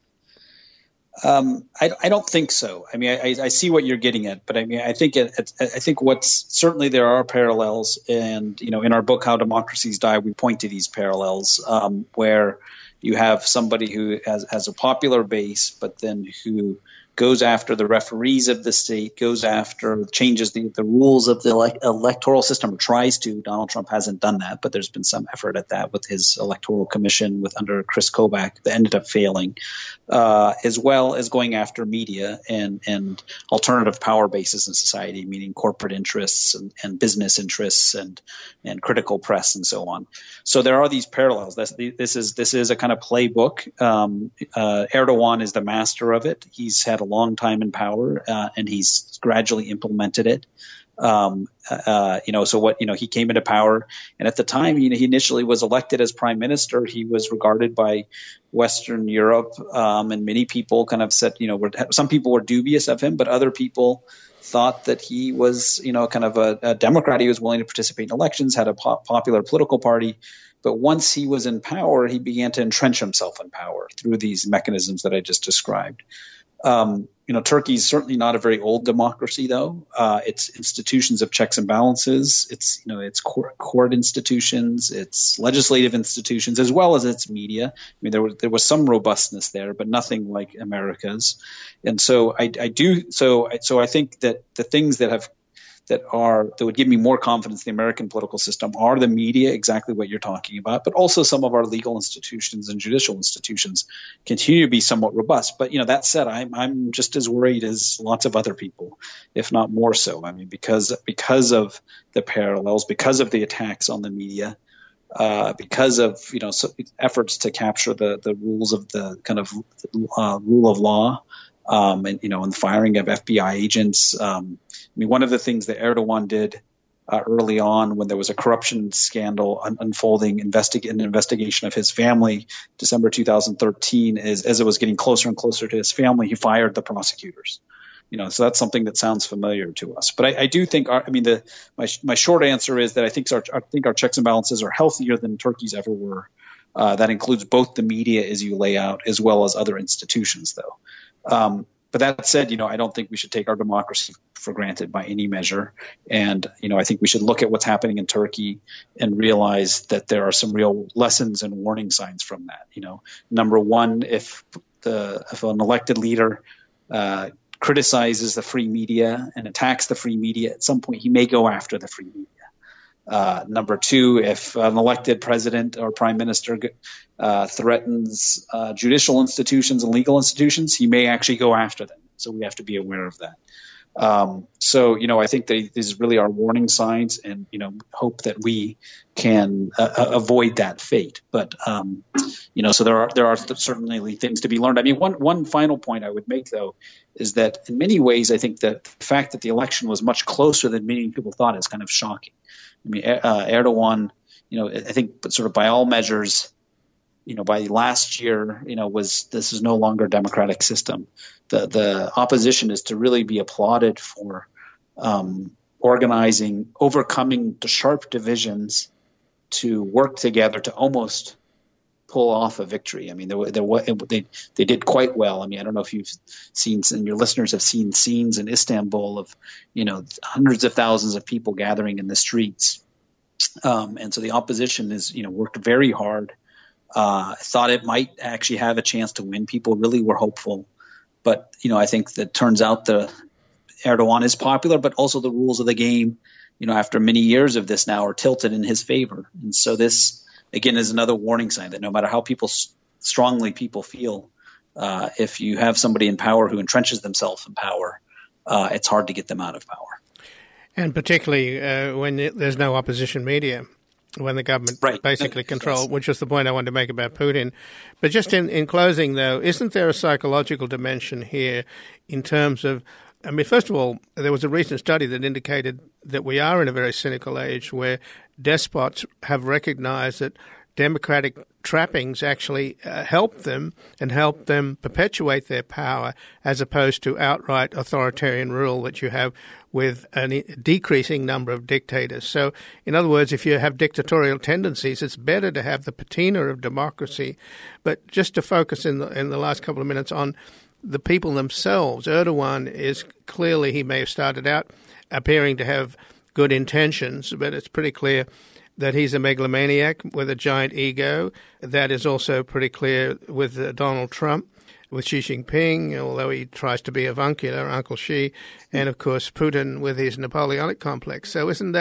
I don't think so. I mean, I see what you're getting at, but I mean, I think certainly there are parallels, and in our book How Democracies Die, we point to these parallels where you have somebody who has a popular base, but then who goes after the referees of the state, changes the rules of the electoral system, or tries to. Donald Trump hasn't done that, but there's been some effort at that with his electoral commission under Chris Kobach that ended up failing, as well as going after media and alternative power bases in society, meaning corporate interests and business interests and critical press and so on. So there are these parallels. This is a kind of playbook. Erdogan is the master of it. He's had a long time in power, and he's gradually implemented it. He came into power, and at the time he initially was elected as prime minister. He was regarded by Western Europe, and many people kind of said, some people were dubious of him, but other people thought that he was, kind of a Democrat. He was willing to participate in elections, had a popular political party. But once he was in power, he began to entrench himself in power through these mechanisms that I just described. Turkey is certainly not a very old democracy, though. Its institutions of checks and balances, its court institutions, its legislative institutions, as well as its media. I mean, there was some robustness there, but nothing like America's. And so I think that the things that would give me more confidence in the American political system are the media, exactly what you're talking about, but also some of our legal institutions and judicial institutions continue to be somewhat robust. But that said, I'm just as worried as lots of other people, if not more so. I mean, because of the parallels, because of the attacks on the media, because of efforts to capture the rules of the kind of rule of law. And the firing of FBI agents. One of the things that Erdogan did early on, when there was a corruption scandal unfolding, an investigation of his family, December 2013, is as it was getting closer and closer to his family, he fired the prosecutors. So that's something that sounds familiar to us. But I do think, my short answer is that I think our checks and balances are healthier than Turkey's ever were. That includes both the media, as you lay out, as well as other institutions, though. But that said, I don't think we should take our democracy for granted by any measure. And, I think we should look at what's happening in Turkey and realize that there are some real lessons and warning signs from that. Number one, if an elected leader criticizes the free media and attacks the free media, at some point he may go after the free media. Number two, if an elected president or prime minister threatens judicial institutions and legal institutions, he may actually go after them. So we have to be aware of that. I think these really are warning signs, and hope that we can avoid that fate. But so there are certainly things to be learned. I mean, one final point I would make, though, is that in many ways I think that the fact that the election was much closer than many people thought is kind of shocking. I mean, Erdogan, I think sort of by all measures, by last year, this is no longer a democratic system. The opposition is to really be applauded for organizing, overcoming the sharp divisions to work together to almost pull off a victory. I mean, they did quite well. I mean, I don't know if you've seen, and your listeners have seen scenes in Istanbul of, hundreds of thousands of people gathering in the streets. And so the opposition is, worked very hard. Thought it might actually have a chance to win. People really were hopeful. But, I think that turns out Erdogan is popular, but also the rules of the game, after many years of this now, are tilted in his favor. And so this, again, is another warning sign that no matter how strongly people feel, if you have somebody in power who entrenches themselves in power, it's hard to get them out of power. And particularly when there's no opposition media, when the government basically control, which was the point I wanted to make about Putin. But just in closing, though, isn't there a psychological dimension here in terms of, I mean, first of all, there was a recent study that indicated that we are in a very cynical age where despots have recognized that democratic trappings actually help them and help them perpetuate their power, as opposed to outright authoritarian rule that you have with a decreasing number of dictators. So, in other words, if you have dictatorial tendencies, it's better to have the patina of democracy. But just to focus in the last couple of minutes on the people themselves, Erdogan is clearly, he may have started out appearing to have good intentions, but it's pretty clear that he's a megalomaniac with a giant ego. That is also pretty clear with Donald Trump, with Xi Jinping, although he tries to be avuncular, Uncle Xi, and of course Putin with his Napoleonic complex. So isn't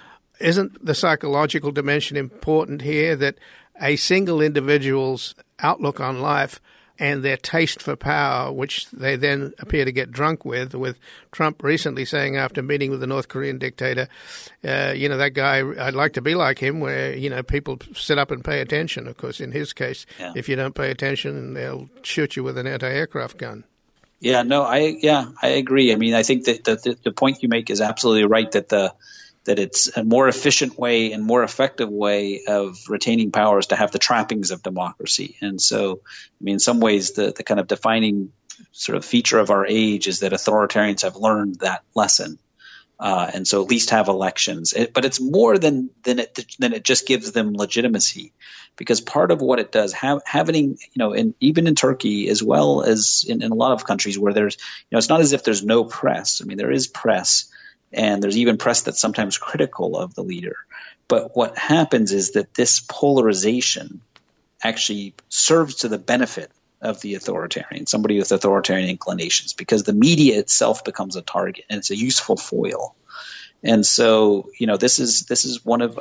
the psychological dimension important here, that a single individual's outlook on life and their taste for power, which they then appear to get drunk with Trump recently saying after meeting with the North Korean dictator, that guy, I'd like to be like him, where, people sit up and pay attention. Of course, in his case, if you don't pay attention, they'll shoot you with an anti-aircraft gun. Yeah, no, I agree. I mean, I think that the point you make is absolutely right, that it's a more efficient way and more effective way of retaining power is to have the trappings of democracy. And so, I mean, in some ways, the kind of defining sort of feature of our age is that authoritarians have learned that lesson. And so at least have elections. But it's more than it just gives them legitimacy, because part of what it does, having, even in Turkey as well as in a lot of countries where there's, it's not as if there's no press. I mean, there is press. And there's even press that's sometimes critical of the leader. But what happens is that this polarization actually serves to the benefit of the authoritarian, somebody with authoritarian inclinations, because the media itself becomes a target and it's a useful foil. And so, this is one of,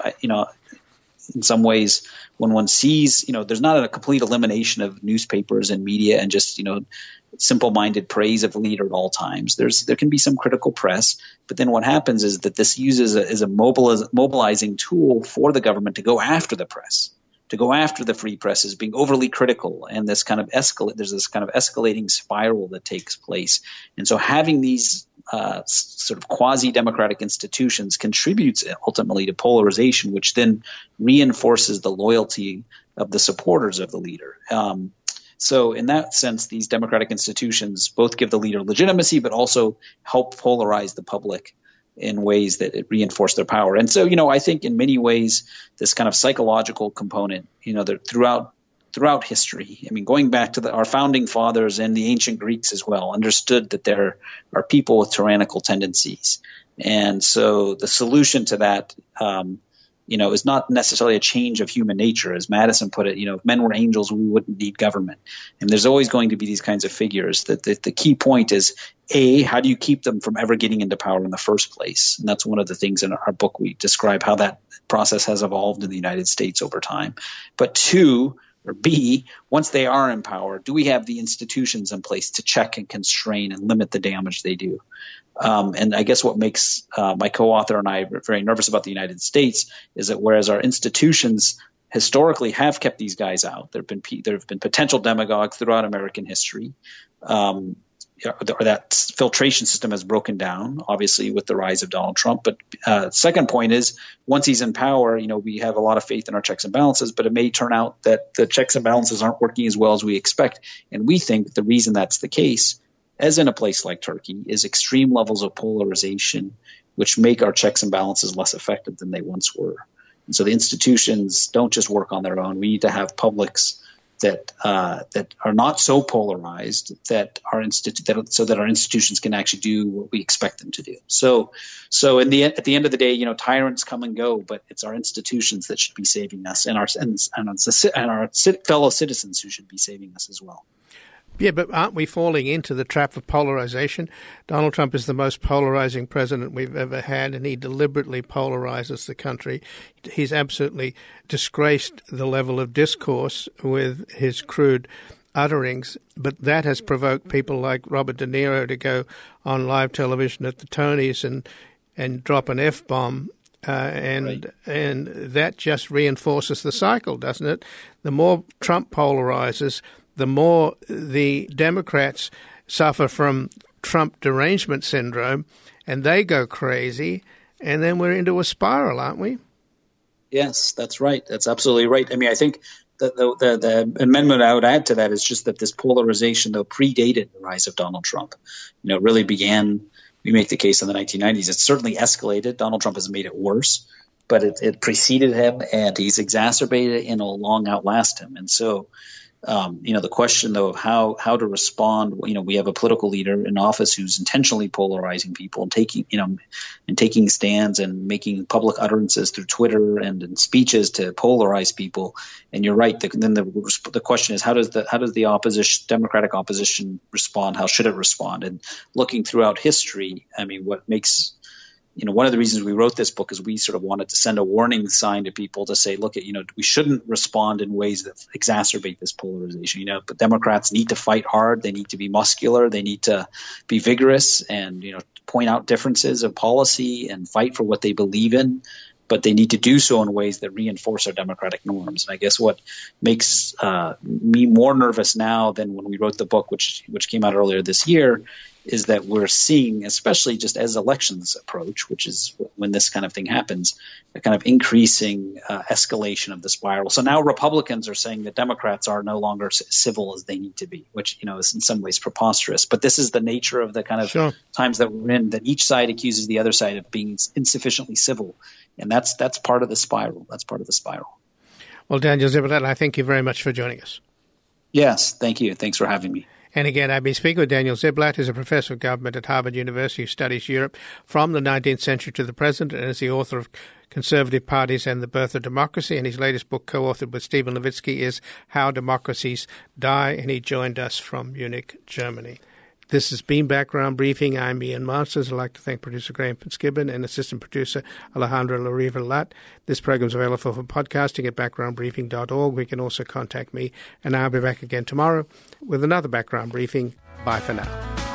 in some ways, when one sees, there's not a complete elimination of newspapers and media and just, simple-minded praise of the leader at all times. There can be some critical press, but then what happens is that this uses as a mobilizing tool for the government to go after the press, to go after the free press as being overly critical, and this kind of there's this kind of escalating spiral that takes place. And so having these sort of quasi-democratic institutions contributes ultimately to polarization, which then reinforces the loyalty of the supporters of the leader. So in that sense, these democratic institutions both give the leader legitimacy, but also help polarize the public in ways that it reinforce their power. And so, I think in many ways, this kind of psychological component, that throughout throughout history. I mean, going back to our founding fathers and the ancient Greeks as well, understood that there are people with tyrannical tendencies. And so the solution to that, is not necessarily a change of human nature. As Madison put it, if men were angels, we wouldn't need government. And there's always going to be these kinds of figures. That the key point is, A, how do you keep them from ever getting into power in the first place? And that's one of the things in our book we describe how that process has evolved in the United States over time. But two, or B, once they are in power, do we have the institutions in place to check and constrain and limit the damage they do? And I guess what makes my co-author and I very nervous about the United States is that whereas our institutions historically have kept these guys out, there have been potential demagogues throughout American history, or that filtration system has broken down, obviously, with the rise of Donald Trump. But second point is, once he's in power, we have a lot of faith in our checks and balances, but it may turn out that the checks and balances aren't working as well as we expect. And we think the reason that's the case, as in a place like Turkey, is extreme levels of polarization, which make our checks and balances less effective than they once were. And so the institutions don't just work on their own. We need to have publics that are not so polarized so that our institutions can actually do what we expect them to do. So at the end of the day, tyrants come and go, but it's our institutions that should be saving us, and our fellow citizens who should be saving us as well. Yeah, but aren't we falling into the trap of polarization? Donald Trump is the most polarizing president we've ever had, and he deliberately polarizes the country. He's absolutely disgraced the level of discourse with his crude utterings, but that has provoked people like Robert De Niro to go on live television at the Tonys and drop an F-bomb. And that just reinforces the cycle, doesn't it? The more Trump polarizes, the more the Democrats suffer from Trump derangement syndrome, and they go crazy, and then we're into a spiral, aren't we? Yes, that's right. That's absolutely right. I mean, I think the amendment I would add to that is just that this polarization, though, predated the rise of Donald Trump. It really began, we make the case, in the 1990s. It's certainly escalated. Donald Trump has made it worse, but it preceded him, and he's exacerbated it and will long outlast him. And so the question, though, of how to respond, we have a political leader in office who's intentionally polarizing people and taking stands and making public utterances through Twitter and in speeches to polarize people. And you're right. Then the question is, how does the opposition, Democratic opposition, respond? How should it respond? And looking throughout history, I mean, what makes one of the reasons we wrote this book is we sort of wanted to send a warning sign to people to say, look, we shouldn't respond in ways that exacerbate this polarization. But Democrats need to fight hard. They need to be muscular. They need to be vigorous and, point out differences of policy and fight for what they believe in. But they need to do so in ways that reinforce our democratic norms. And I guess what makes me more nervous now than when we wrote the book, which came out earlier this year, is that we're seeing, especially just as elections approach, which is when this kind of thing happens, a kind of increasing escalation of the spiral. So now Republicans are saying that Democrats are no longer civil as they need to be, which, is in some ways preposterous. But this is the nature of the kind of times that we're in, that each side accuses the other side of being insufficiently civil. And that's part of the spiral. That's part of the spiral. Well, Daniel Ziblatt, I thank you very much for joining us. Yes, thank you. Thanks for having me. And again, I've been speaking with Daniel Ziblatt, who's a professor of government at Harvard University who studies Europe from the 19th century to the present, and is the author of Conservative Parties and the Birth of Democracy. And his latest book, co-authored with Stephen Levitsky, is How Democracies Die, and he joined us from Munich, Germany. This has been Background Briefing. I'm Ian Masters. I'd like to thank producer Graham Fitzgibbon and assistant producer Alejandro Lariva-Lat. This program is available for podcasting at backgroundbriefing.org. We can also contact me, and I'll be back again tomorrow with another Background Briefing. Bye for now.